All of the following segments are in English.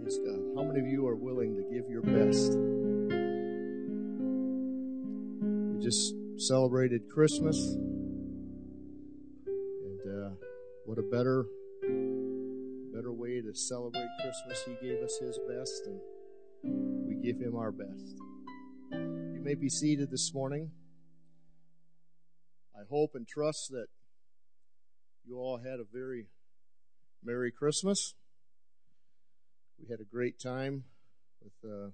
Praise God. How many of you are willing to give your best? We just celebrated Christmas, and what a better way to celebrate Christmas. He gave us His best, and we give Him our best. You may be seated this morning. I hope and trust that you all had a very Merry Christmas. We had a great time with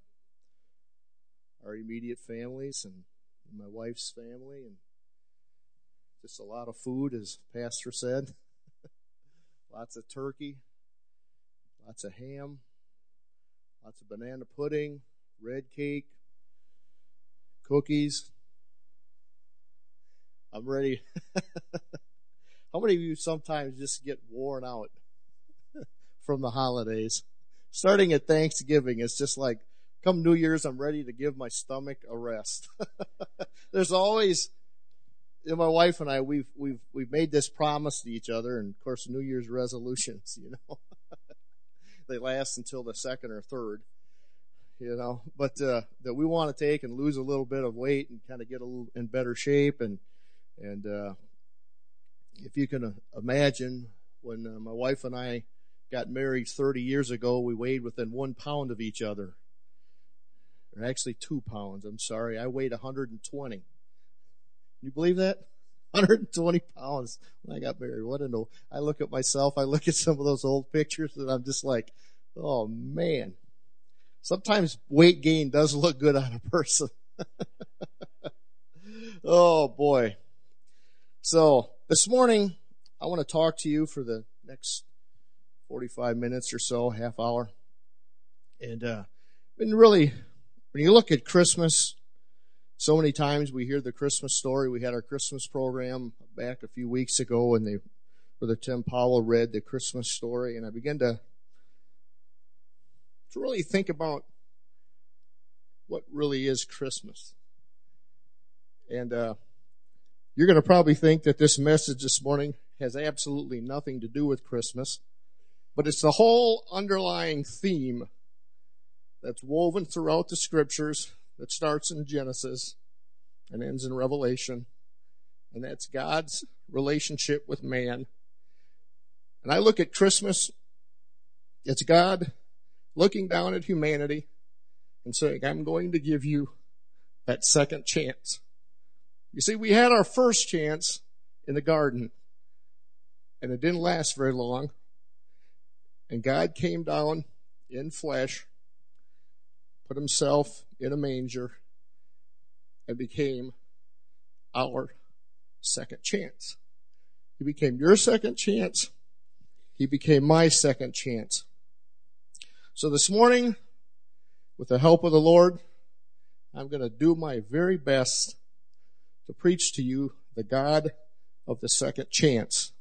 our immediate families and my wife's family, and just a lot of food, as Pastor said. Lots of turkey, lots of ham, lots of banana pudding, red cake, cookies. I'm ready. How many of you sometimes just get worn out from the holidays? Starting at Thanksgiving, it's just like, come New Year's, I'm ready to give my stomach a rest. There's always, my wife and I, we've made this promise to each other, and of course, New Year's resolutions, they last until the second or third, but that we want to take and lose a little bit of weight and kind of get a little in better shape, and if you can imagine, when my wife and I got married 30 years ago, we weighed within 1 pound of each other. Or actually 2 pounds, I'm sorry. I weighed 120. Can you believe that? 120 pounds when I got married. I look at myself, I look at some of those old pictures, and I'm just like, oh man. Sometimes weight gain does look good on a person. Oh boy. So, this morning, I want to talk to you for the next 45 minutes or so, half hour. And when you look at Christmas, so many times we hear the Christmas story. We had our Christmas program back a few weeks ago, and Brother Tim Powell read the Christmas story, and I began to really think about what really is Christmas. And you're going to probably think that this message this morning has absolutely nothing to do with Christmas. But it's the whole underlying theme that's woven throughout the Scriptures, that starts in Genesis and ends in Revelation. And that's God's relationship with man. And I look at Christmas, it's God looking down at humanity and saying, I'm going to give you that second chance. You see, we had our first chance in the garden, and it didn't last very long. And God came down in flesh, put Himself in a manger, and became our second chance. He became your second chance. He became my second chance. So this morning, with the help of the Lord, I'm going to do my very best to preach to you the God of the second chance.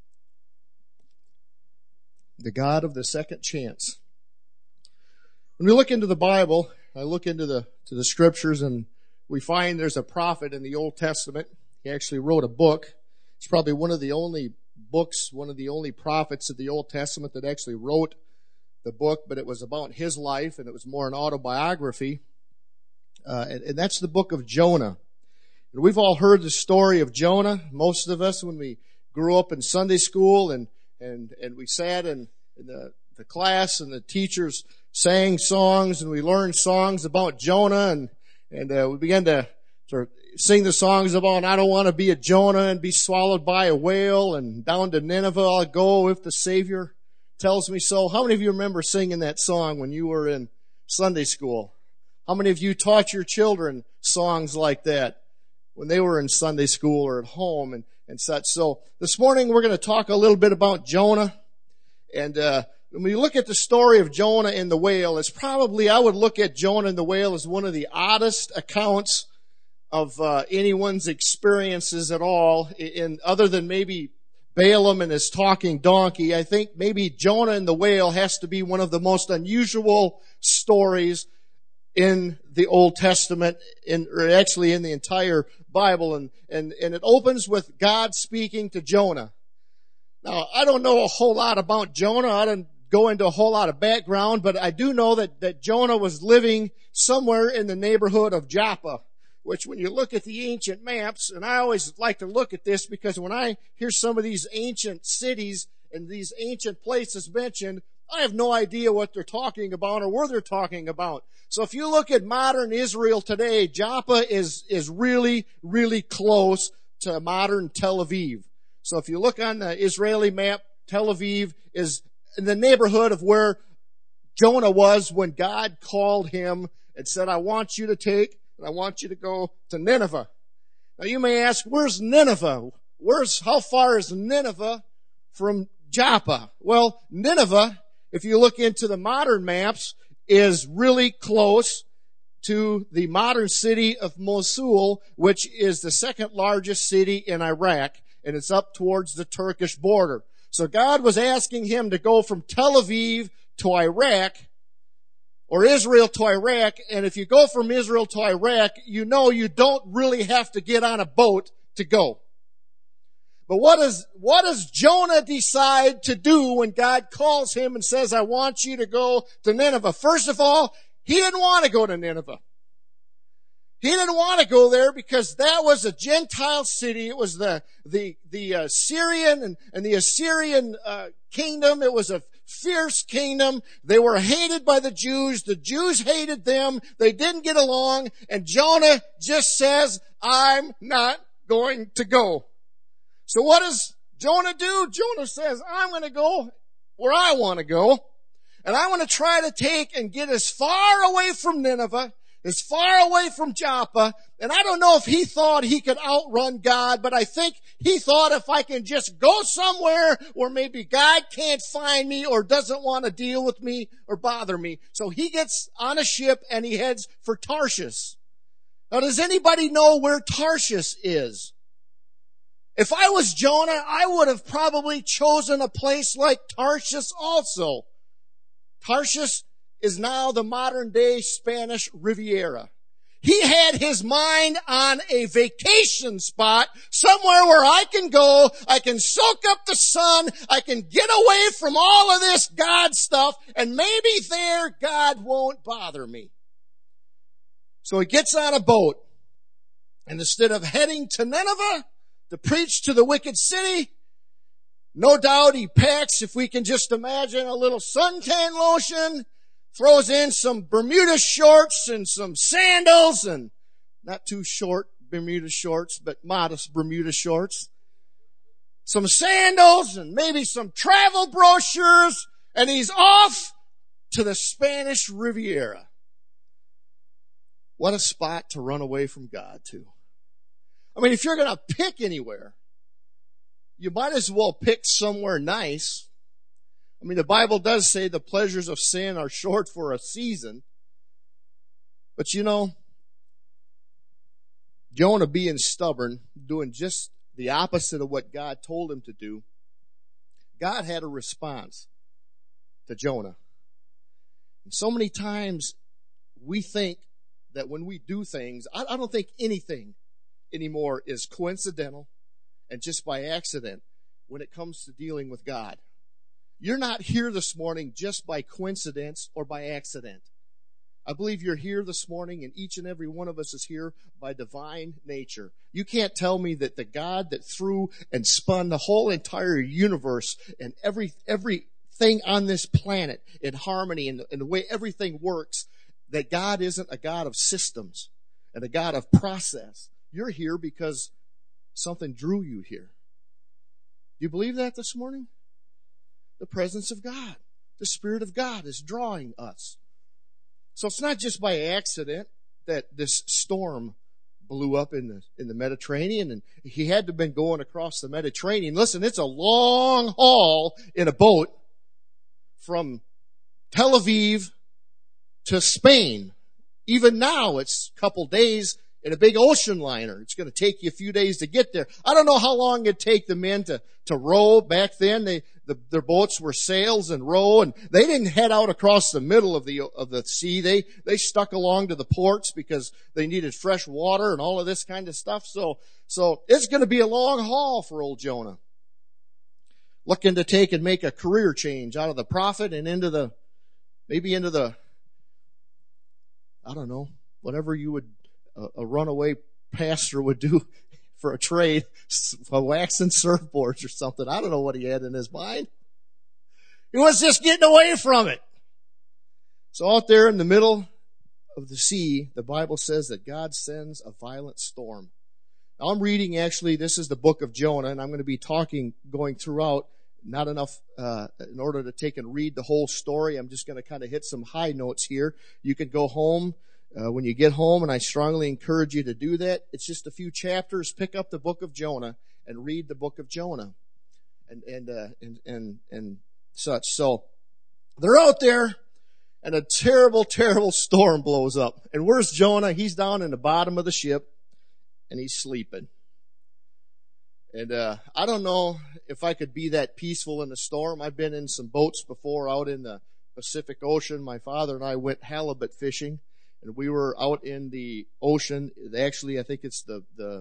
The God of the second chance. When we look into the Bible, I look into the Scriptures, and we find there's a prophet in the Old Testament. He actually wrote a book. It's probably one of the only prophets of the Old Testament that actually wrote the book, but it was about his life, and it was more an autobiography. And that's the book of Jonah. And we've all heard the story of Jonah. Most of us, when we grew up in Sunday school and we sat in the class, and the teachers sang songs, and we learned songs about Jonah, and we began to sort of sing the songs about, I don't want to be a Jonah and be swallowed by a whale, and down to Nineveh I'll go if the Savior tells me so. How many of you remember singing that song when you were in Sunday school? How many of you taught your children songs like that when they were in Sunday school or at home and such? So this morning we're going to talk a little bit about Jonah. And when we look at the story of Jonah and the whale, I would look at Jonah and the whale as one of the oddest accounts of anyone's experiences at all, other than maybe Balaam and his talking donkey. I think maybe Jonah and the whale has to be one of the most unusual stories in the Old Testament, or actually in the entire Bible, and it opens with God speaking to Jonah. Now, I don't know a whole lot about Jonah. go into a whole lot of background, but I do know that Jonah was living somewhere in the neighborhood of Joppa, which when you look at the ancient maps, and I always like to look at this because when I hear some of these ancient cities and these ancient places mentioned, I have no idea what they're talking about or where they're talking about. So if you look at modern Israel today, Joppa is really, really close to modern Tel Aviv. So if you look on the Israeli map, Tel Aviv is in the neighborhood of where Jonah was when God called him and said, I want you to take and I want you to go to Nineveh. Now you may ask, where's Nineveh? How far is Nineveh from Joppa? Well, Nineveh, if you look into the modern maps, is really close to the modern city of Mosul, which is the second largest city in Iraq, and it's up towards the Turkish border. So God was asking him to go from Tel Aviv to Iraq, or Israel to Iraq, and if you go from Israel to Iraq, you know you don't really have to get on a boat to go. But what does Jonah decide to do when God calls him and says, I want you to go to Nineveh? First of all, he didn't want to go to Nineveh. He didn't want to go there because that was a Gentile city. It was the Syrian and the Assyrian kingdom. It was a fierce kingdom. They were hated by the Jews. The Jews hated them. They didn't get along. And Jonah just says, I'm not going to go. So what does Jonah do? Jonah says, I'm going to go where I want to go. And I want to try to take and get as far away from Nineveh, as far away from Joppa. And I don't know if he thought he could outrun God, but I think he thought if I can just go somewhere where maybe God can't find me or doesn't want to deal with me or bother me. So he gets on a ship and he heads for Tarshish. Now, does anybody know where Tarshish is? If I was Jonah, I would have probably chosen a place like Tarshish also. Tarshish is now the modern day Spanish Riviera. He had his mind on a vacation spot, somewhere where I can go, I can soak up the sun, I can get away from all of this God stuff, and maybe there God won't bother me. So he gets on a boat, and instead of heading to Nineveh to preach to the wicked city, no doubt he packs, if we can just imagine, a little suntan lotion, throws in some Bermuda shorts and some sandals, and not too short Bermuda shorts, but modest Bermuda shorts. Some sandals and maybe some travel brochures, and he's off to the Spanish Riviera. What a spot to run away from God to. I mean, if you're going to pick anywhere, you might as well pick somewhere nice. I mean, the Bible does say the pleasures of sin are short for a season. But you know, Jonah being stubborn, doing just the opposite of what God told him to do, God had a response to Jonah. And so many times we think that when we do things, I don't think anything anymore is coincidental and just by accident when it comes to dealing with God. You're not here this morning just by coincidence or by accident. I believe you're here this morning, and each and every one of us is here by divine nature. You can't tell me that the God that threw and spun the whole entire universe and everything on this planet in harmony and the way everything works, that God isn't a God of systems and a God of process. You're here because something drew you here. Do you believe that this morning? The presence of God, the Spirit of God is drawing us. So it's not just by accident that this storm blew up in the Mediterranean, and he had to have been going across the Mediterranean. Listen, it's a long haul in a boat from Tel Aviv to Spain. Even now, it's a couple days in a big ocean liner. It's going to take you a few days to get there. I don't know how long it'd take the men to row. Back then, their boats were sails and row, and they didn't head out across the middle of the sea. They stuck along to the ports because they needed fresh water and all of this kind of stuff. So it's going to be a long haul for old Jonah. looking to take and make a career change out of the prophet and into the, I don't know, whatever you would, a runaway pastor would do for a trade, waxing surfboards or something. I don't know what he had in his mind. He was just getting away from it. So out there in the middle of the sea, the Bible says that God sends a violent storm. Now I'm reading, actually, this is the book of Jonah, and I'm going to be going throughout, not enough in order to take and read the whole story. I'm just going to kind of hit some high notes here. You can go home when you get home, and I strongly encourage you to do that. It's just a few chapters. Pick up the book of Jonah and read the book of Jonah and such. So they're out there, and a terrible, terrible storm blows up. And where's Jonah? He's down in the bottom of the ship, and he's sleeping. And I don't know if I could be that peaceful in the storm. I've been in some boats before out in the Pacific Ocean. My father and I went halibut fishing, and we were out in the ocean. Actually, I think it's the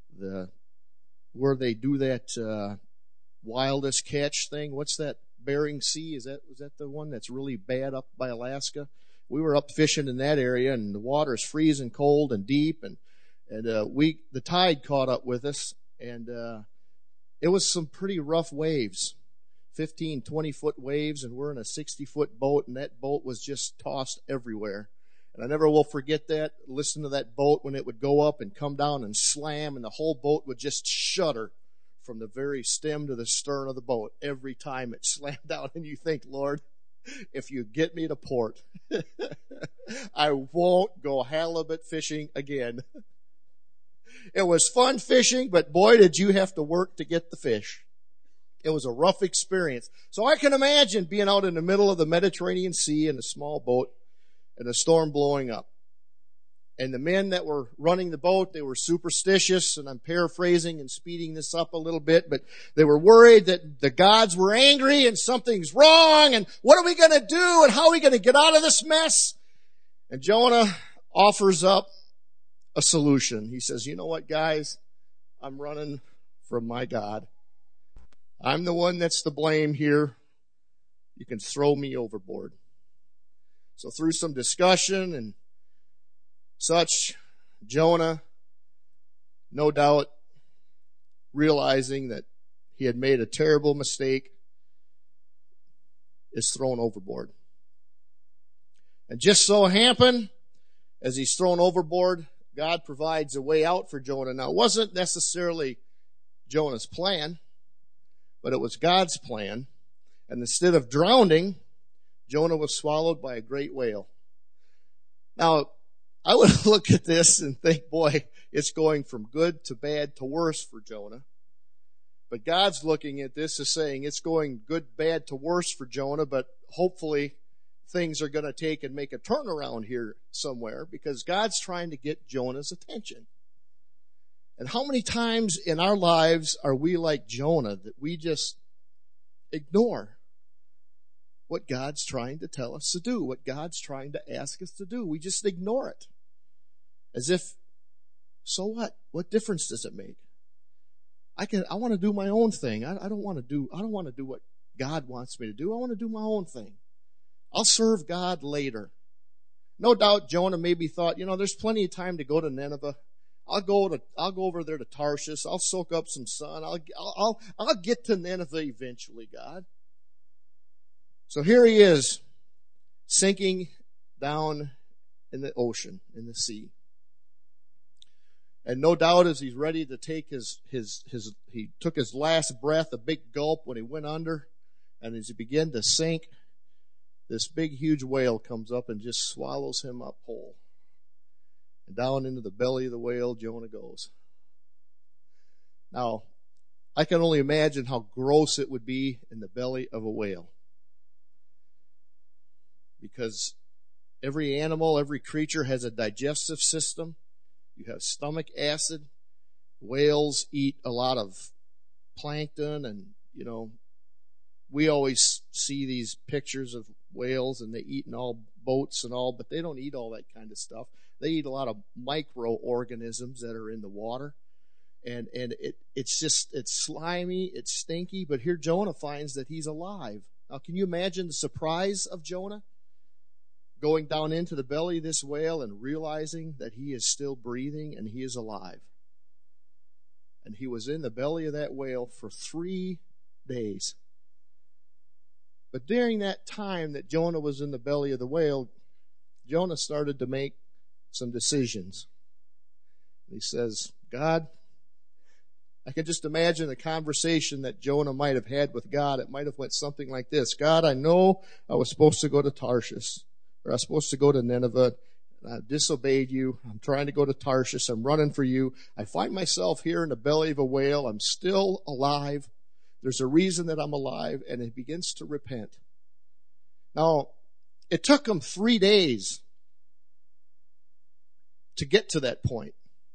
where they do that wildest catch thing. What's that? Bering Sea? Was that the one that's really bad up by Alaska? We were up fishing in that area, and the water's freezing cold and deep, and the tide caught up with us, and it was some pretty rough waves, 15, 20-foot waves, and we're in a 60-foot boat, and that boat was just tossed everywhere. And I never will forget that. Listen to that boat when it would go up and come down and slam, and the whole boat would just shudder from the very stem to the stern of the boat every time it slammed down. And you think, Lord, if you get me to port, I won't go halibut fishing again. It was fun fishing, but boy, did you have to work to get the fish. It was a rough experience. So I can imagine being out in the middle of the Mediterranean Sea in a small boat and a storm blowing up. And the men that were running the boat, they were superstitious, and I'm paraphrasing and speeding this up a little bit, but they were worried that the gods were angry and something's wrong, and what are we going to do, and how are we going to get out of this mess? And Jonah offers up a solution. He says, you know what, guys? I'm running from my God. I'm the one that's to blame here. You can throw me overboard. So through some discussion and such, Jonah, no doubt, realizing that he had made a terrible mistake, is thrown overboard. And just so happened, as he's thrown overboard, God provides a way out for Jonah. Now, it wasn't necessarily Jonah's plan, but it was God's plan. And instead of drowning, Jonah was swallowed by a great whale. Now, I would look at this and think, boy, it's going from good to bad to worse for Jonah. But God's looking at this as saying it's going good, bad to worse for Jonah, but hopefully things are going to take and make a turnaround here somewhere, because God's trying to get Jonah's attention. And how many times in our lives are we like Jonah, that we just ignore what God's trying to tell us to do, what God's trying to ask us to do? We just ignore it. As if, so what? What difference does it make? I want to do my own thing. I don't want to do what God wants me to do. I want to do my own thing. I'll serve God later. No doubt Jonah maybe thought, there's plenty of time to go to Nineveh. I'll go over there to Tarshish. I'll soak up some sun. I'll get to Nineveh eventually, God. So here he is, sinking down in the ocean, in the sea. And no doubt as he's ready to take he took his last breath, a big gulp when he went under, and as he began to sink, this big, huge whale comes up and just swallows him up whole. And down into the belly of the whale, Jonah goes. Now, I can only imagine how gross it would be in the belly of a whale. Because every animal, every creature has a digestive system. You have stomach acid. Whales eat a lot of plankton, and, we always see these pictures of whales, and they eat in all boats and all, but they don't eat all that kind of stuff. They eat a lot of microorganisms that are in the water. And it's slimy, it's stinky, but here Jonah finds that he's alive. Now, can you imagine the surprise of Jonah? Going down into the belly of this whale and realizing that he is still breathing and he is alive. And he was in the belly of that whale for 3 days. But during that time that Jonah was in the belly of the whale, Jonah started to make some decisions. He says, God, I can just imagine a conversation that Jonah might have had with God. It might have went something like this. God, I know I was supposed to go to Tarshish, or I was supposed to go to Nineveh. I disobeyed you. I'm trying to go to Tarshish. I'm running for you. I find myself here in the belly of a whale. I'm still alive. There's a reason that I'm alive, and he begins to repent. Now, it took him 3 days to get to that point.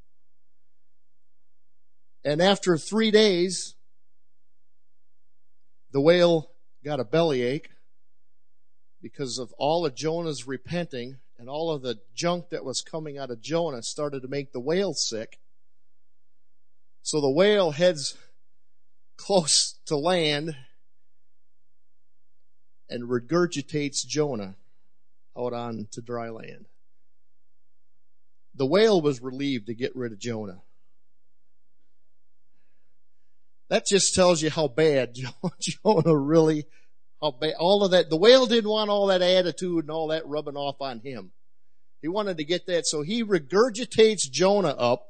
And after 3 days, the whale got a bellyache because of all of Jonah's repenting, and all of the junk that was coming out of Jonah started to make the whale sick. So the whale heads close to land and regurgitates Jonah out onto dry land. The whale was relieved to get rid of Jonah. That just tells you how bad Jonah really, how bad, all of that. The whale didn't want all that attitude and all that rubbing off on him. He wanted to get that, so he regurgitates Jonah up,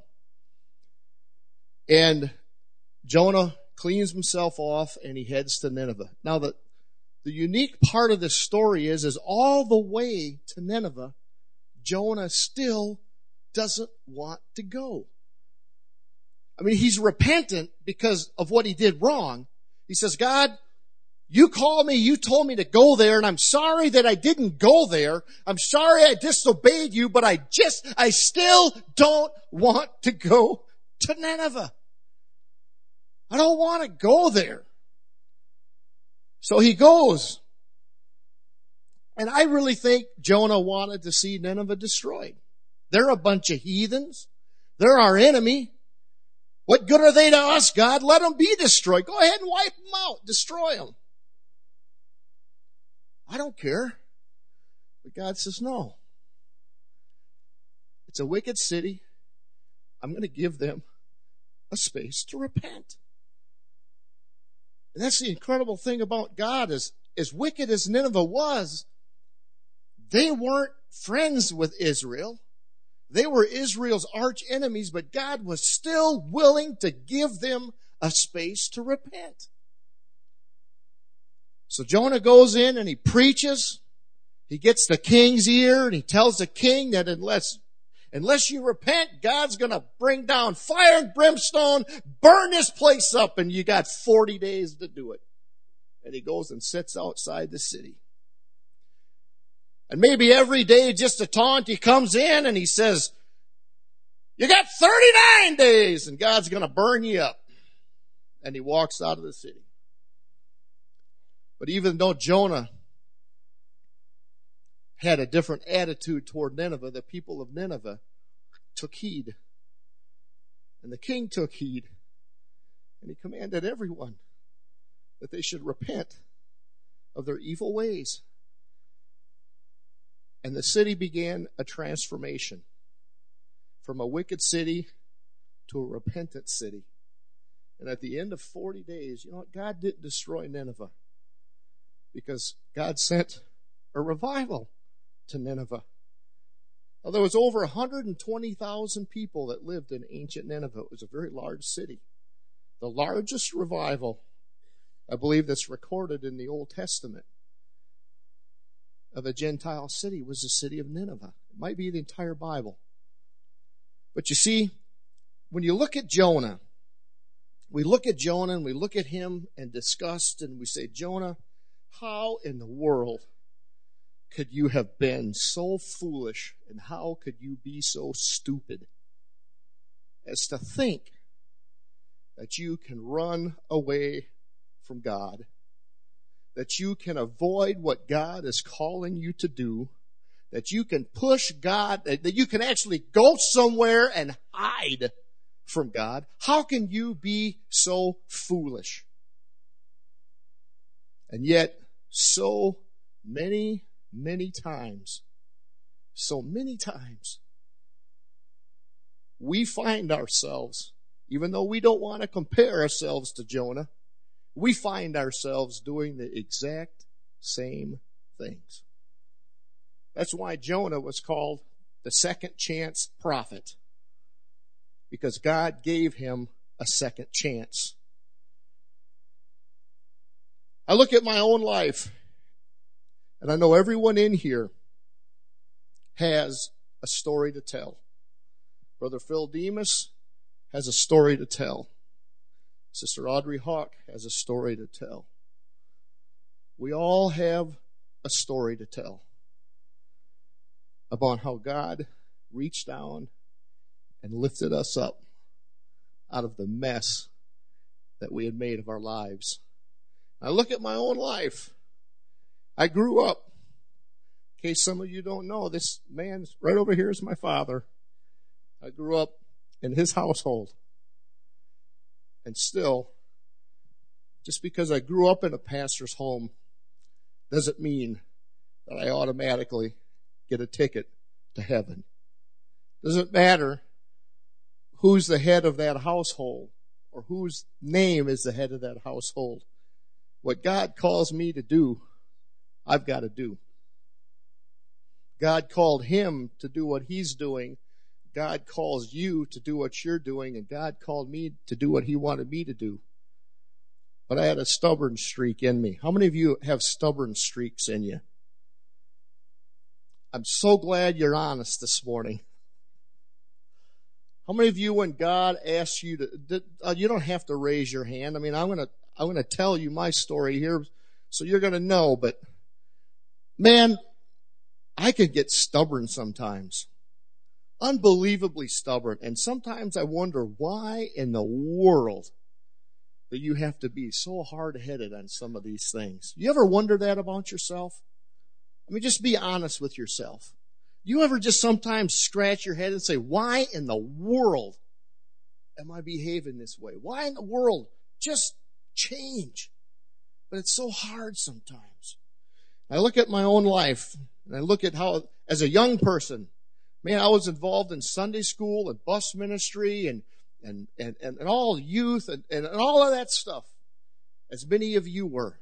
and Jonah cleans himself off and he heads to Nineveh. Now the unique part of this story is all the way to Nineveh, Jonah still doesn't want to go. I mean, he's repentant because of what he did wrong. He says, God, you called me, you told me to go there, and I'm sorry that I didn't go there. I'm sorry I disobeyed you, but I still don't want to go to Nineveh. I don't want to go there. So he goes. And I really think Jonah wanted to see Nineveh destroyed. They're a bunch of heathens. They're our enemy. What good are they to us, God? Let them be destroyed. Go ahead and wipe them out. Destroy them. I don't care. But God says, no. It's a wicked city. I'm going to give them a space to repent. And that's the incredible thing about God is, as wicked as Nineveh was, they weren't friends with Israel. They were Israel's arch enemies, but God was still willing to give them a space to repent. So Jonah goes in and he preaches. He gets the king's ear and he tells the king that unless you repent, God's going to bring down fire and brimstone, burn this place up, and you got 40 days to do it. And he goes and sits outside the city. And maybe every day, just to taunt, he comes in and he says, you got 39 days and God's going to burn you up. And he walks out of the city. But even though Jonah had a different attitude toward Nineveh, the people of Nineveh took heed. And the king took heed. And he commanded everyone that they should repent of their evil ways. And the city began a transformation from a wicked city to a repentant city. And at the end of 40 days, you know what? God didn't destroy Nineveh because God sent a revival to Nineveh. Now, there was over 120,000 people that lived in ancient Nineveh. It was a very large city. The largest revival, I believe, that's recorded in the Old Testament of a Gentile city was the city of Nineveh. It might be the entire Bible. But you see, when you look at Jonah, we look at Jonah and we look at him and disgust and we say, Jonah, how in the world could you have been so foolish and how could you be so stupid as to think that you can run away from God, that you can avoid what God is calling you to do, that you can push God, that you can actually go somewhere and hide from God. How can you be so foolish? And yet, so many times, we find ourselves, even though we don't want to compare ourselves to Jonah, we find ourselves doing the exact same things. That's why Jonah was called the second chance prophet, because God gave him a second chance. I look at my own life, and I know everyone in here has a story to tell. Brother Phil Demas has a story to tell. Sister Audrey Hawk has a story to tell. We all have a story to tell about how God reached down and lifted us up out of the mess that we had made of our lives. I look at my own life. I grew up. In case some of you don't know, this man right over here is my father. I grew up in his household. And still, just because I grew up in a pastor's home doesn't mean that I automatically get a ticket to heaven. Doesn't matter who's the head of that household or whose name is the head of that household. What God calls me to do, I've got to do. God called him to do what he's doing. God calls you to do what you're doing, and God called me to do what he wanted me to do. But I had a stubborn streak in me. How many of you have stubborn streaks in you? I'm so glad you're honest this morning. How many of you, when God asks you to, you don't have to raise your hand. I mean, I'm going to tell you my story here, so you're going to know. But man, I could get stubborn sometimes. Unbelievably stubborn. And sometimes I wonder why in the world that you have to be so hard-headed on some of these things. You ever wonder that about yourself? I mean, just be honest with yourself. You ever just sometimes scratch your head and say, why in the world am I behaving this way? Why in the world? Just change. But it's so hard sometimes. I look at my own life, and I look at how, as a young person, man, I was involved in Sunday school and bus ministry and all youth and all of that stuff, as many of you were.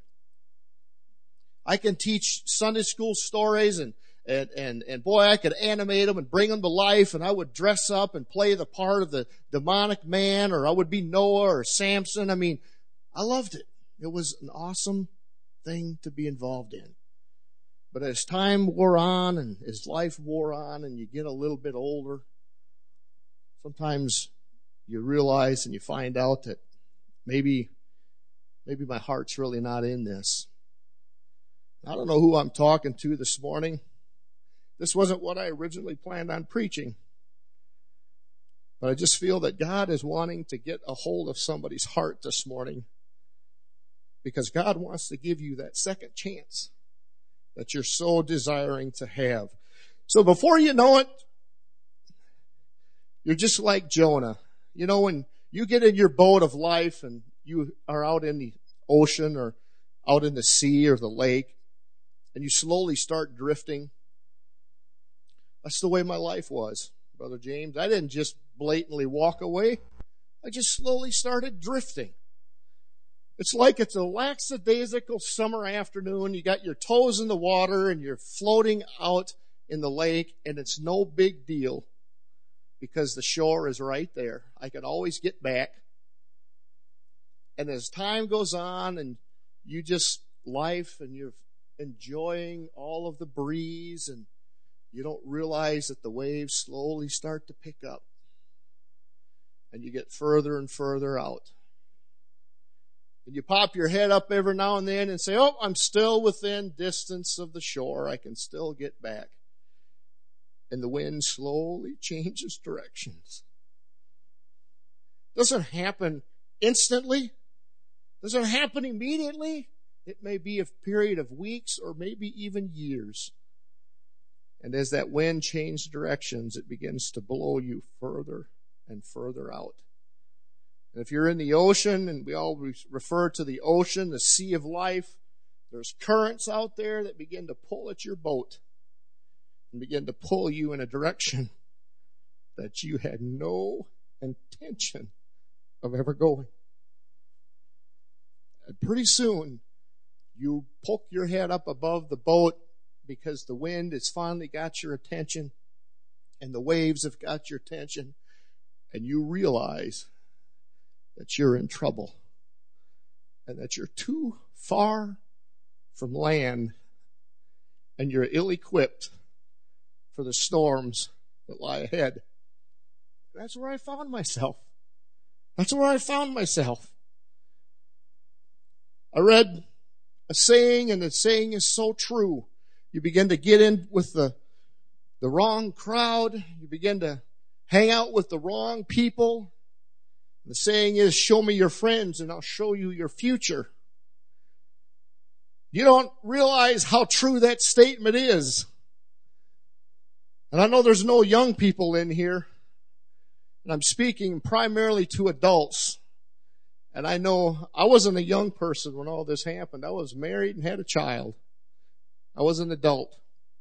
I can teach Sunday school stories and boy, I could animate them and bring them to life, and I would dress up and play the part of the demonic man, or I would be Noah or Samson. I mean, I loved it. It was an awesome thing to be involved in. But as time wore on and as life wore on and you get a little bit older, sometimes you realize and you find out that maybe my heart's really not in this. I don't know who I'm talking to this morning. This wasn't what I originally planned on preaching. But I just feel that God is wanting to get a hold of somebody's heart this morning, because God wants to give you that second chance that you're so desiring to have. So before you know it, you're just like Jonah. You know, when you get in your boat of life and you are out in the ocean or out in the sea or the lake, and you slowly start drifting. That's the way my life was, Brother James. I didn't just blatantly walk away. I just slowly started drifting. It's like it's a lackadaisical summer afternoon. You got your toes in the water and you're floating out in the lake, and it's no big deal because the shore is right there. I can always get back. And as time goes on and you just life and you're enjoying all of the breeze, and you don't realize that the waves slowly start to pick up and you get further and further out. And you pop your head up every now and then and say, oh, I'm still within distance of the shore. I can still get back. And the wind slowly changes directions. Doesn't happen instantly. Doesn't happen immediately. It may be a period of weeks or maybe even years. And as that wind changes directions, it begins to blow you further and further out. And if you're in the ocean, and we always refer to the ocean, the sea of life, there's currents out there that begin to pull at your boat and begin to pull you in a direction that you had no intention of ever going. And pretty soon, you poke your head up above the boat because the wind has finally got your attention and the waves have got your attention, and you realize that you're in trouble and that you're too far from land and you're ill-equipped for the storms that lie ahead. That's where I found myself. I read a saying, and the saying is so true. You begin to get in with the wrong crowd. You begin to hang out with the wrong people. The saying is, show me your friends and I'll show you your future. You don't realize how true that statement is. And I know there's no young people in here. And I'm speaking primarily to adults. And I know I wasn't a young person when all this happened. I was married and had a child. I was an adult.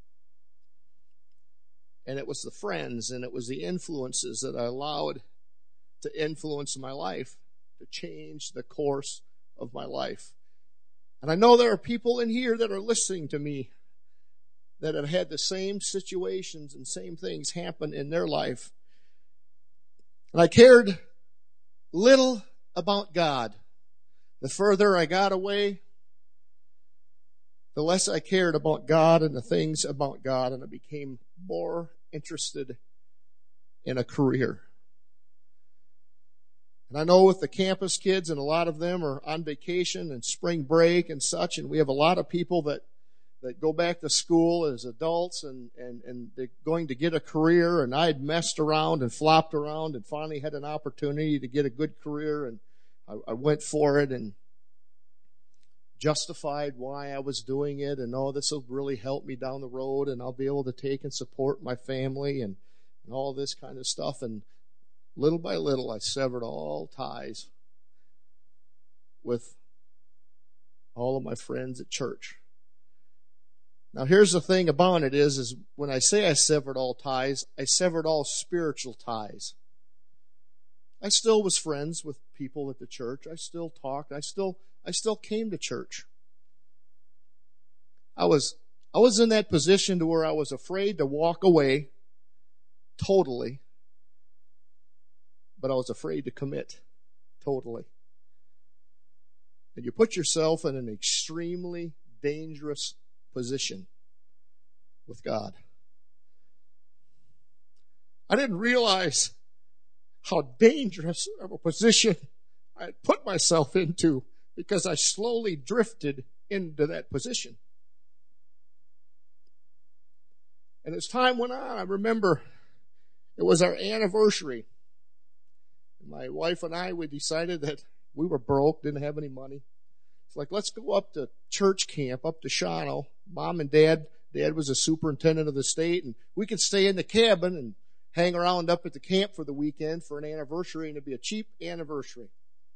And it was the friends and it was the influences that I allowed to influence my life, to change the course of my life. And I know there are people in here that are listening to me that have had the same situations and same things happen in their life. And I cared little about God. The further I got away, the less I cared about God and the things about God, and I became more interested in a career. And I know with the campus kids, and a lot of them are on vacation and spring break and such, and we have a lot of people that go back to school as adults and they're going to get a career, and I had messed around and flopped around and finally had an opportunity to get a good career, and I went for it and justified why I was doing it, and this will really help me down the road, and I'll be able to take and support my family and all this kind of stuff. And little by little, I severed all ties with all of my friends at church. Now, here's the thing about it is when I say I severed all ties, I severed all spiritual ties. I still was friends with people at the church. I still talked. I still came to church. I was in that position to where I was afraid to walk away totally, but I was afraid to commit totally. And you put yourself in an extremely dangerous position with God. I didn't realize how dangerous of a position I had put myself into because I slowly drifted into that position. And as time went on, I remember it was our anniversary. My wife and I, we decided that we were broke, didn't have any money. It's like, let's go up to church camp, up to Shawano. Mom and Dad was a superintendent of the state, and we could stay in the cabin and hang around up at the camp for the weekend for an anniversary, and it'd be a cheap anniversary.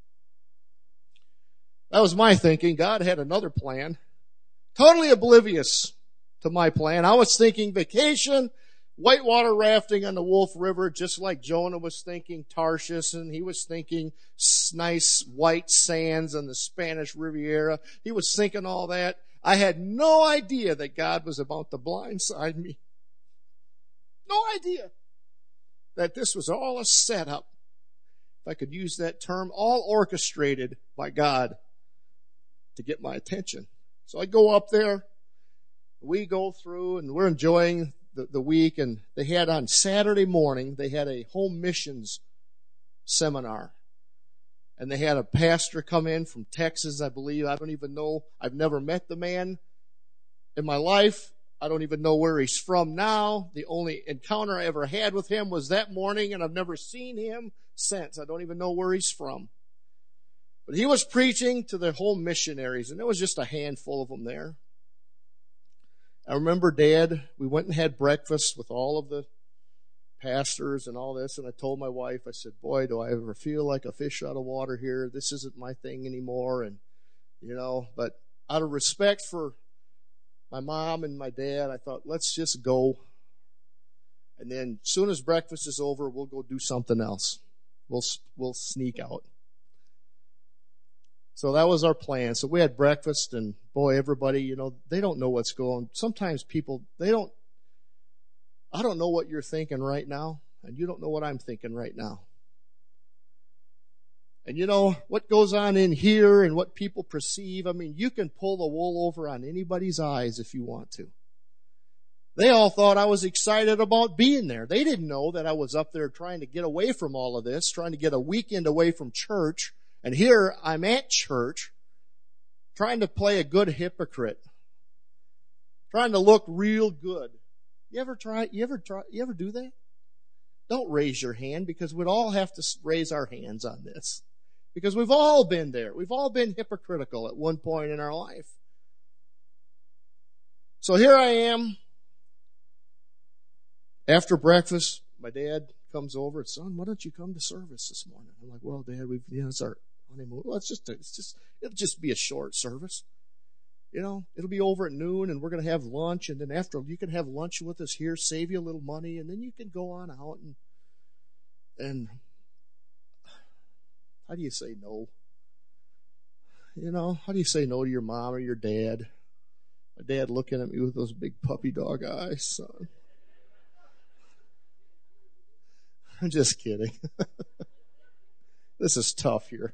That was my thinking. God had another plan, totally oblivious to my plan. I was thinking vacation, whitewater rafting on the Wolf River, just like Jonah was thinking Tarshish, and he was thinking nice white sands on the Spanish Riviera. He was thinking all that. I had no idea that God was about to blindside me. No idea that this was all a setup, if I could use that term, all orchestrated by God to get my attention. So I go up there, we go through, and we're enjoying the week, and they had on Saturday morning, they had a home missions seminar. And they had a pastor come in from Texas, I believe. I don't even know. I've never met the man in my life. I don't even know where he's from now. The only encounter I ever had with him was that morning, and I've never seen him since. I don't even know where he's from. But he was preaching to the home missionaries, and there was just a handful of them there. I remember Dad, we went and had breakfast with all of the pastors and all this, and I told my wife, I said, boy, do I ever feel like a fish out of water here. This isn't my thing anymore. And, but out of respect for my mom and my dad, I thought, let's just go. And then as soon as breakfast is over, we'll go do something else. We'll sneak out. So that was our plan. So we had breakfast, and boy, everybody, they don't know what's going on. Sometimes people, I don't know what you're thinking right now, and you don't know what I'm thinking right now. And what goes on in here and what people perceive, you can pull the wool over on anybody's eyes if you want to. They all thought I was excited about being there. They didn't know that I was up there trying to get away from all of this, trying to get a weekend away from church. And here I'm at church, trying to play a good hypocrite, trying to look real good. You ever do that? Don't raise your hand, because we'd all have to raise our hands on this. Because we've all been there. We've all been hypocritical at one point in our life. So here I am. After breakfast, my dad comes over and, son, why don't you come to service this morning? I'm like, well, Dad, it's our honeymoon. Well, it'll just be a short service. It'll be over at noon, and we're going to have lunch, and then after, you can have lunch with us here, save you a little money, and then you can go on out and how do you say no? How do you say no to your mom or your dad? My dad looking at me with those big puppy dog eyes, son. I'm just kidding. This is tough here.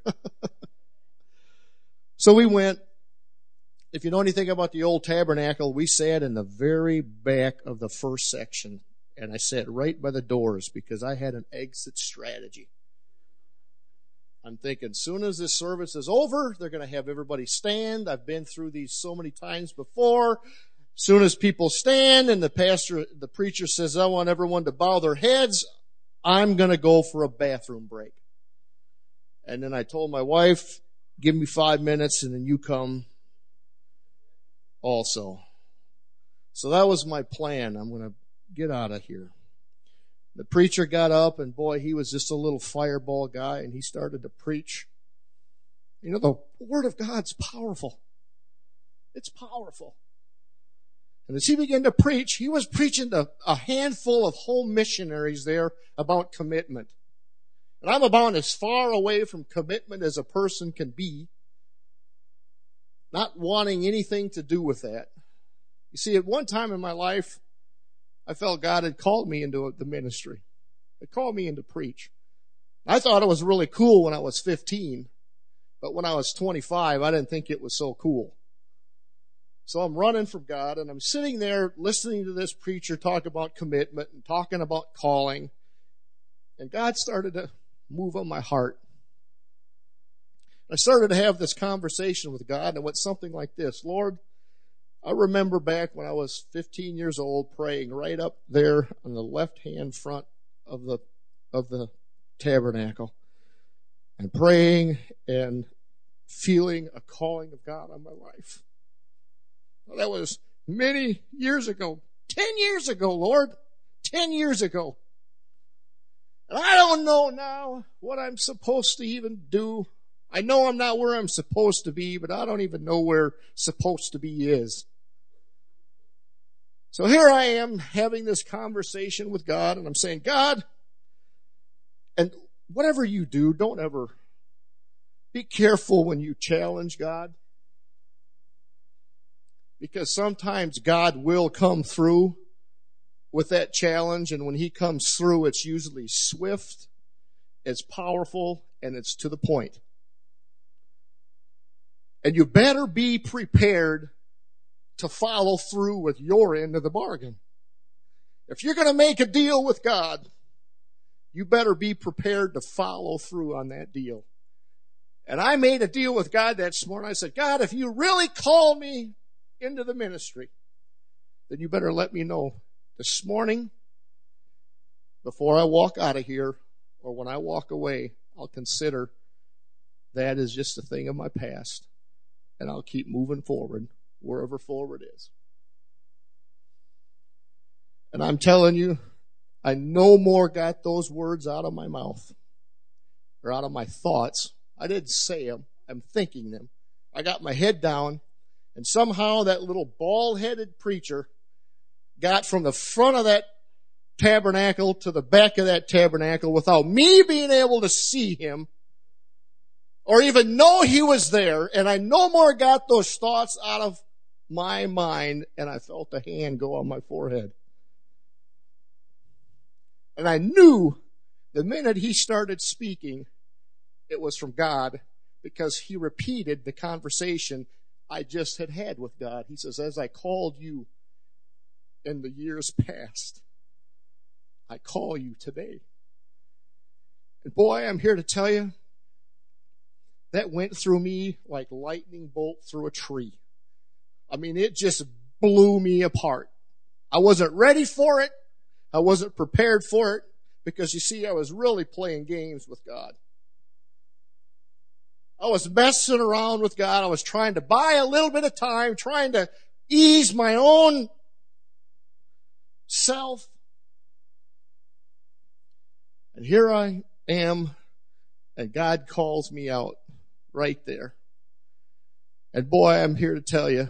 So we went. If you know anything about the old tabernacle, we sat in the very back of the first section, and I sat right by the doors because I had an exit strategy. I'm thinking, soon as this service is over, they're going to have everybody stand. I've been through these so many times before. Soon as people stand and the preacher says, I want everyone to bow their heads, I'm going to go for a bathroom break. And then I told my wife, give me 5 minutes and then you come also. So that was my plan. I'm going to get out of here. The preacher got up, and boy, he was just a little fireball guy, and he started to preach. The Word of God's powerful. It's powerful. And as he began to preach, he was preaching to a handful of home missionaries there about commitment. And I'm about as far away from commitment as a person can be, not wanting anything to do with that. You see, at one time in my life, I felt God had called me into the ministry. He called me in to preach. I thought it was really cool when I was 15, but when I was 25, I didn't think it was so cool. So I'm running from God, and I'm sitting there listening to this preacher talk about commitment and talking about calling, and God started to move on my heart. I started to have this conversation with God, and it went something like this. Lord, I remember back when I was 15 years old praying right up there on the left-hand front of the tabernacle, and praying and feeling a calling of God on my life. Well, that was many years ago. 10 years ago, Lord. 10 years ago. And I don't know now what I'm supposed to even do. I know I'm not where I'm supposed to be, but I don't even know where supposed to be is. So here I am having this conversation with God, and I'm saying, God, and whatever you do, don't ever be careful when you challenge God. Because sometimes God will come through with that challenge, and when He comes through, it's usually swift, it's powerful, and it's to the point. And you better be prepared to follow through with your end of the bargain. If you're going to make a deal with God, you better be prepared to follow through on that deal. And I made a deal with God that morning. I said, God, if you really call me into the ministry, then you better let me know this morning before I walk out of here, or when I walk away. I'll consider that as just a thing of my past, and I'll keep moving forward wherever forward is. And I'm telling you, I no more got those words out of my mouth or out of my thoughts. I didn't say them. I'm thinking them. I got my head down, and somehow that little bald-headed preacher got from the front of that tabernacle to the back of that tabernacle without me being able to see him or even know he was there. And I no more got those thoughts out of my mind, and I felt a hand go on my forehead. And I knew the minute he started speaking, it was from God, because he repeated the conversation I just had with God. He says, as I called you in the years past, I call you today. And boy, I'm here to tell you, that went through me like lightning bolt through a tree. I mean, it just blew me apart. I wasn't ready for it. I wasn't prepared for it, because you see, I was really playing games with God. I was messing around with God. I was trying to buy a little bit of time, trying to ease my own self. And here I am, and God calls me out right there. And boy, I'm here to tell you,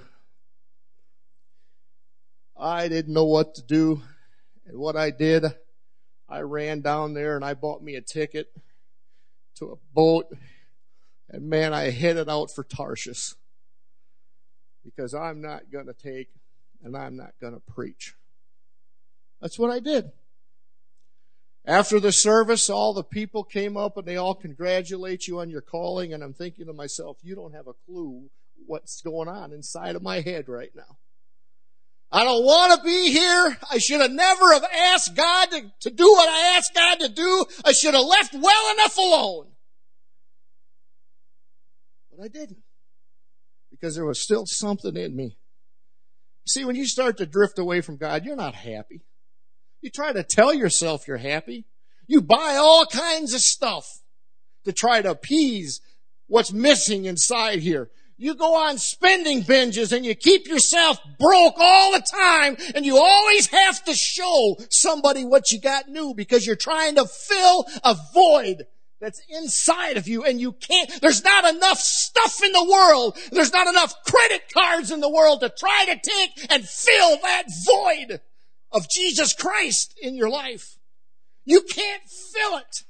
I didn't know what to do. And what I did, I ran down there and I bought me a ticket to a boat. And man, I headed out for Tarshish, because I'm not going to take and I'm not going to preach. That's what I did. After the service, all the people came up and they all congratulate you on your calling. And I'm thinking to myself, you don't have a clue what's going on inside of my head right now. I don't want to be here. I should have never have asked God to do what I asked God to do. I should have left well enough alone. But I didn't, because there was still something in me. See, when you start to drift away from God, you're not happy. You try to tell yourself you're happy. You buy all kinds of stuff to try to appease what's missing inside here. You go on spending binges and you keep yourself broke all the time, and you always have to show somebody what you got new, because you're trying to fill a void that's inside of you, and you can't. There's not enough stuff in the world. There's not enough credit cards in the world to try to take and fill that void of Jesus Christ in your life. You can't fill it.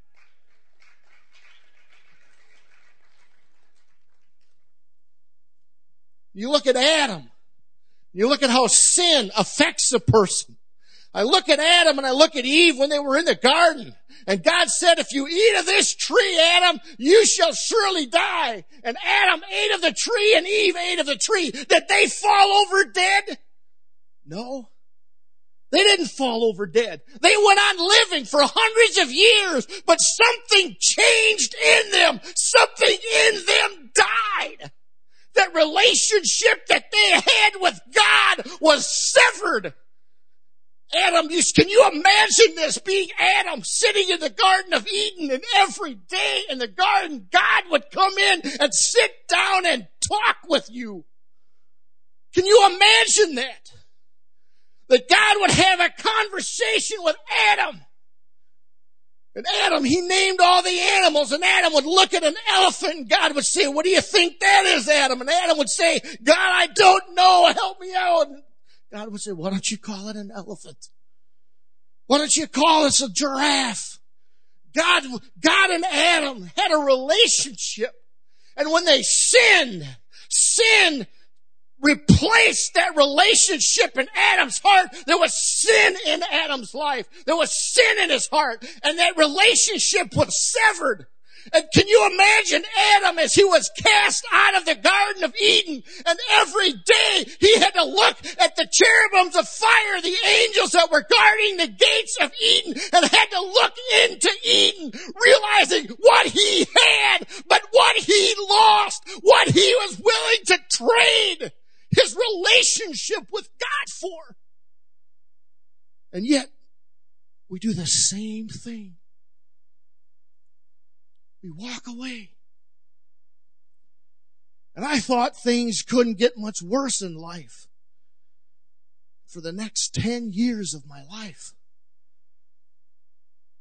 You look at Adam. You look at how sin affects a person. I look at Adam and I look at Eve when they were in the garden. And God said, if you eat of this tree, Adam, you shall surely die. And Adam ate of the tree and Eve ate of the tree. Did they fall over dead? No. They didn't fall over dead. They went on living for hundreds of years, but something changed in them. Something in them died. That relationship that they had with God was severed. Adam, can you imagine this, being Adam sitting in the Garden of Eden, and every day in the garden, God would come in and sit down and talk with you? Can you imagine that? That God would have a conversation with Adam. And Adam, he named all the animals, and Adam would look at an elephant, and God would say, what do you think that is, Adam? And Adam would say, God, I don't know, help me out. And God would say, why don't you call it an elephant? Why don't you call this a giraffe? God and Adam had a relationship. And when they sinned, sin replaced that relationship in Adam's heart. There was sin in Adam's life. There was sin in his heart. And that relationship was severed. And can you imagine Adam as he was cast out of the Garden of Eden, and every day he had to look at the cherubims of fire, the angels that were guarding the gates of Eden, and had to look into Eden, realizing what he had, but what he lost, what he was willing to trade his relationship with God for. And yet, we do the same thing. We walk away. And I thought things couldn't get much worse in life for the next 10 years of my life.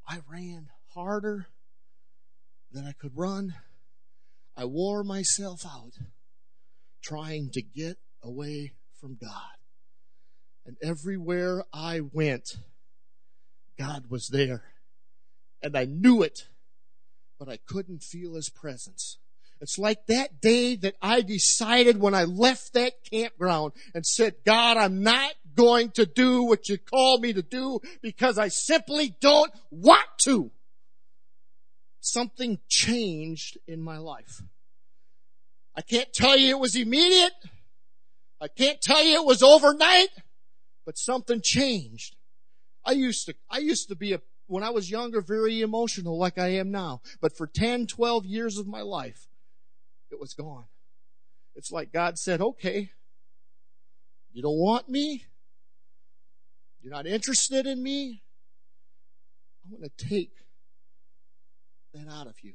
I ran harder than I could run. I wore myself out trying to get away from God. And everywhere I went, God was there. And I knew it, but I couldn't feel His presence. It's like that day that I decided when I left that campground and said, God, I'm not going to do what you called me to do because I simply don't want to. Something changed in my life. I can't tell you it was immediate. I can't tell you it was overnight, but something changed. I used to be when I was younger, very emotional like I am now. But for 10, 12 years of my life, it was gone. It's like God said, okay, you don't want me? You're not interested in me? I'm going to take that out of you.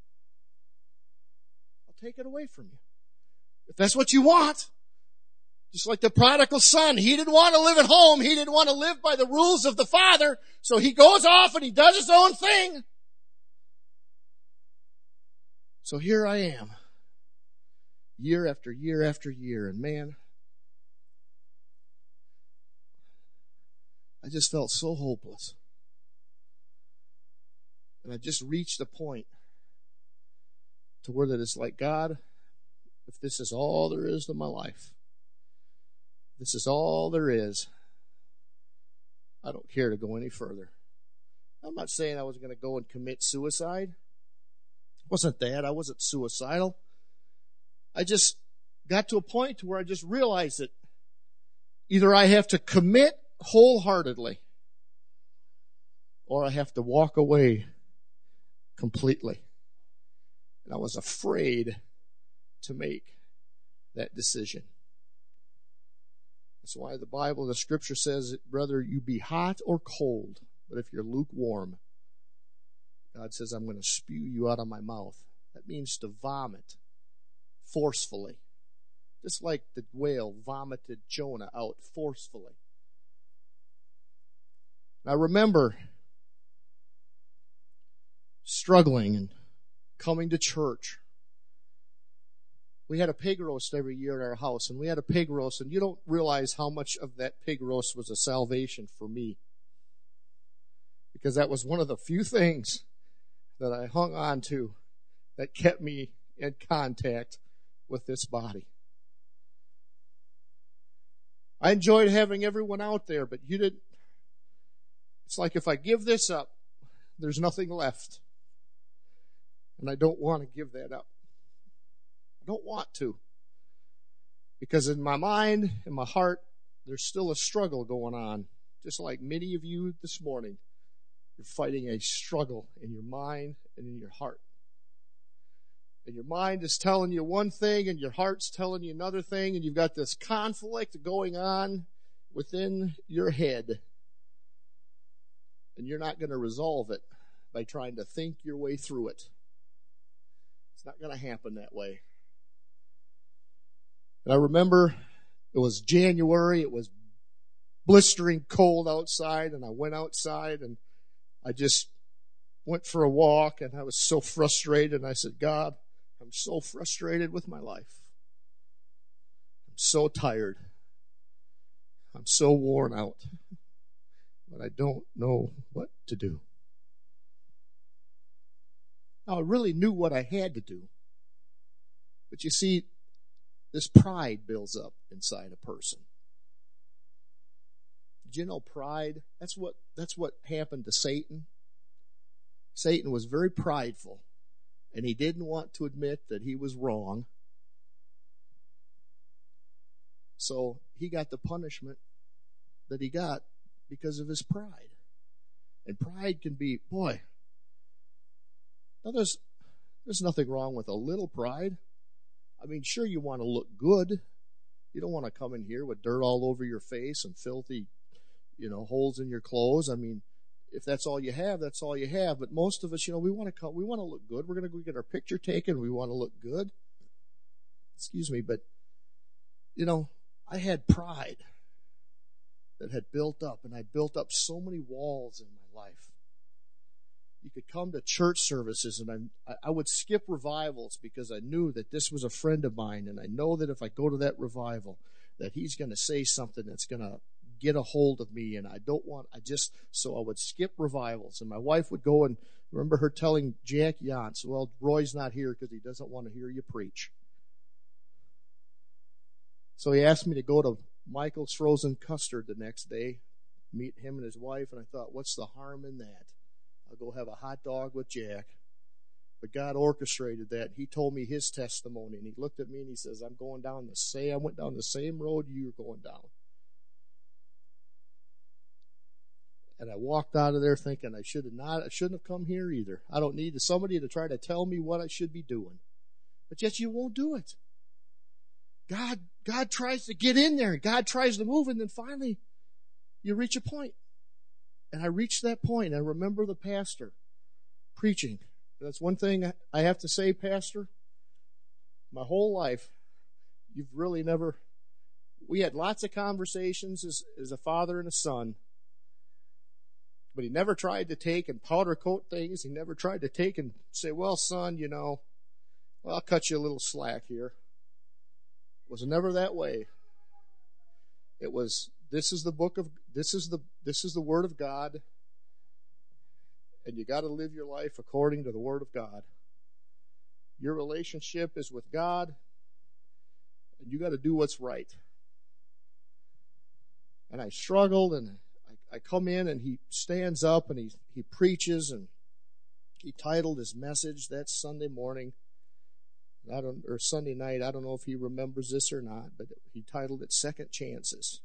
I'll take it away from you. If that's what you want. Just like the prodigal son, he didn't want to live at home. He didn't want to live by the rules of the father. So he goes off and he does his own thing. So here I am, year after year after year. And man, I just felt so hopeless. And I just reached a point to where that it's like, God, if this is all there is to my life, this is all there is, I don't care to go any further. I'm not saying I was going to go and commit suicide. It wasn't that. I wasn't suicidal. I just got to a point where I just realized that either I have to commit wholeheartedly or I have to walk away completely. And I was afraid to make that decision. That's why the Bible, the Scripture says, whether you be hot or cold, but if you're lukewarm, God says, I'm going to spew you out of my mouth. That means to vomit forcefully. Just like the whale vomited Jonah out forcefully. I remember struggling and coming to church. We had a pig roast every year at our house, and we had a pig roast, and you don't realize how much of that pig roast was a salvation for me. Because that was one of the few things that I hung on to that kept me in contact with this body. I enjoyed having everyone out there, but you didn't. It's like if I give this up, there's nothing left. And I don't want to give that up. I don't want to. Because in my mind, in my heart, there's still a struggle going on. Just like many of you this morning, you're fighting a struggle in your mind and in your heart. And your mind is telling you one thing and your heart's telling you another thing, and you've got this conflict going on within your head. And you're not going to resolve it by trying to think your way through it. It's not going to happen that way. And I remember it was January, it was blistering cold outside, and I went outside and I just went for a walk, and I was so frustrated, and I said, God, I'm so frustrated with my life. I'm so tired. I'm so worn out. But I don't know what to do. Now, I really knew what I had to do. But you see, this pride builds up inside a person. Did you know pride? That's what happened to Satan. Satan was very prideful, and he didn't want to admit that he was wrong. So he got the punishment that he got because of his pride. And pride can be, boy, now there's nothing wrong with a little pride. I mean, sure, you want to look good. You don't want to come in here with dirt all over your face and filthy, holes in your clothes. I mean, if that's all you have, that's all you have. But most of us, we want to look good. We're going to go get our picture taken. We want to look good. Excuse me, but, I had pride that had built up, and I built up so many walls in my life. you could come to church services, and I would skip revivals because I knew that this was a friend of mine, and I know that if I go to that revival, that he's going to say something that's going to get a hold of me, and so I would skip revivals. And my wife would go, and remember her telling Jack Yance, well, Roy's not here because he doesn't want to hear you preach. So he asked me to go to Michael's Frozen Custard the next day, meet him and his wife, and I thought, what's the harm in that? I'll go have a hot dog with Jack. But God orchestrated that. He told me his testimony, and he looked at me and he says, I went down the same road you're going down. And I walked out of there thinking I shouldn't have come here either. I don't need somebody to try to tell me what I should be doing. But yet you won't do it. God tries to get in there. God tries to move, and then finally you reach a point. And I reached that point. I remember the pastor preaching. That's one thing I have to say, Pastor. My whole life, you've really never... We had lots of conversations as a father and a son. But he never tried to take and powder coat things. He never tried to take and say, well, son, I'll cut you a little slack here. It was never that way. It was, this is the Word of God, and you got to live your life according to the Word of God. Your relationship is with God, and you got to do what's right. And I struggled, and I come in, and he stands up, and he preaches, and he titled his message that Sunday morning, or Sunday night. I don't know if he remembers this or not, but he titled it Second Chances.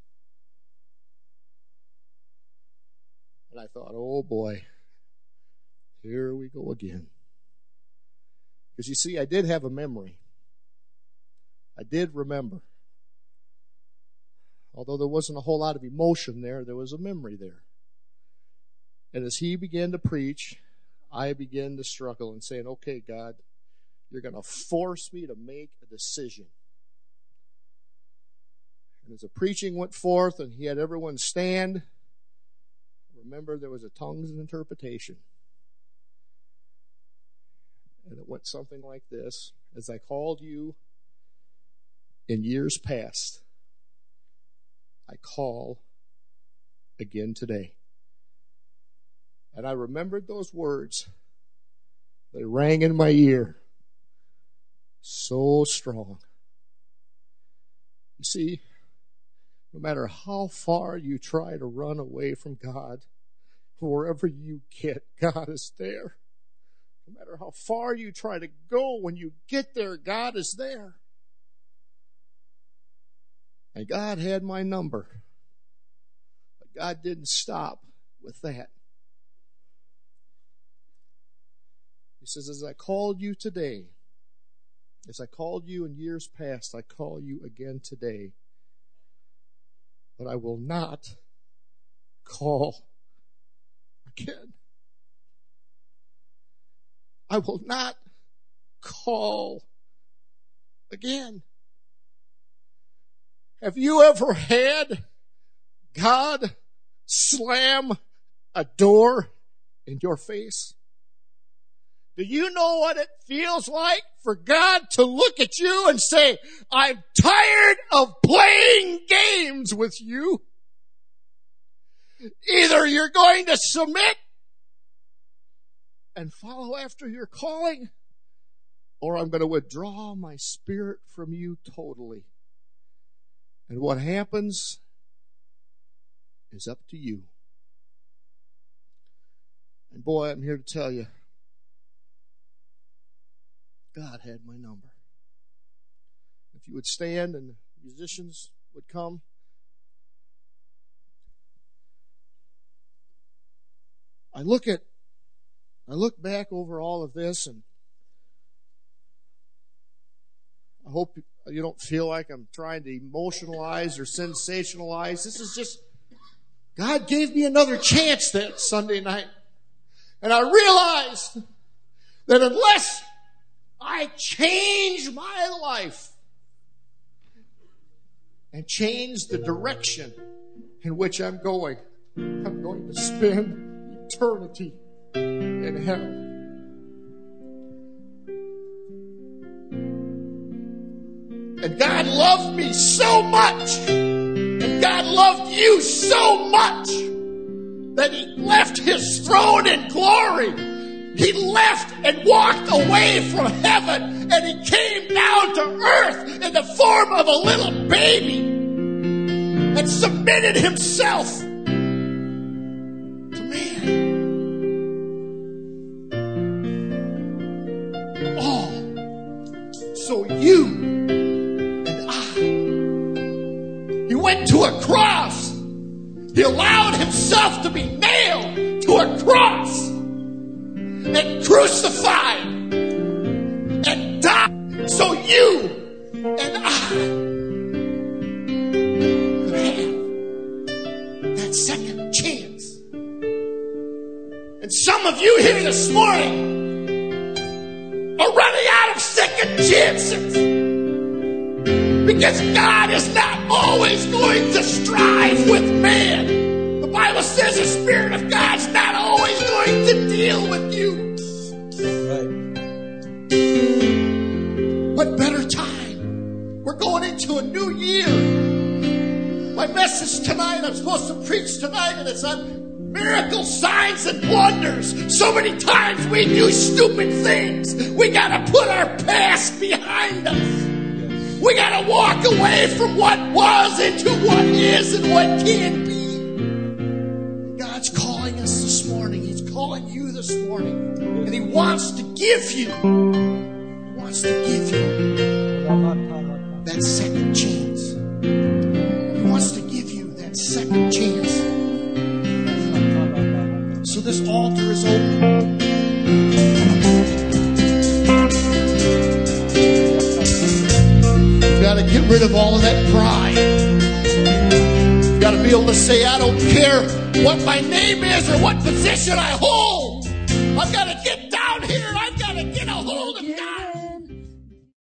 And I thought, oh boy, here we go again. Because you see, I did have a memory. I did remember. Although there wasn't a whole lot of emotion there was a memory there. And as he began to preach, I began to struggle and saying, okay, God, you're going to force me to make a decision. And as the preaching went forth and he had everyone stand, remember there was a tongues and interpretation. And it went something like this. As I called you in years past, I call again today. And I remembered those words. They rang in my ear so strong. You see, no matter how far you try to run away from God, wherever you get, God is there. No matter how far you try to go, when you get there, God is there. And God had my number. But God didn't stop with that. He says, as I called you today, as I called you in years past, I call you again today. But I will not call again. I will not call again. Have you ever had God slam a door in your face? Do you know what it feels like for God to look at you and say, I'm tired of playing games with you? Either you're going to submit and follow after your calling, or I'm going to withdraw my spirit from you totally. And what happens is up to you. And boy, I'm here to tell you, God had my number. If you would stand and the musicians would come. I look back over all of this, and I hope you don't feel like I'm trying to emotionalize or sensationalize. This is just, God gave me another chance that Sunday night. And I realized that unless I change my life and change the direction in which I'm going to spend eternity in in hell. And God loved me so much, and God loved you so much, that He left His throne in glory. He left and walked away from heaven, and He came down to earth in the form of a little baby and submitted Himself to man. All so you and I. He went to a cross. He allowed Himself to be nailed to a cross and crucified and died so you and I could have that second chance. And some of you here this morning are running out of second chances because God is not always going to strive with man. The Bible says the Spirit of God's not always going to deal with you. Right. What better time? We're going into a new year. My message tonight, I'm supposed to preach tonight, and it's on miracles, signs, and wonders. So many times we do stupid things. We got to put our past behind us. We got to walk away from what was into what is and what can be. God's calling us this morning. He's calling you this morning. And He wants to give you, that second chance. He wants to give you that second chance. So this altar is open. You've got to get rid of all of that pride. You've got to be able to say, I don't care what my name is or what position I hold. I've got to get down here. I've got to get a hold of God.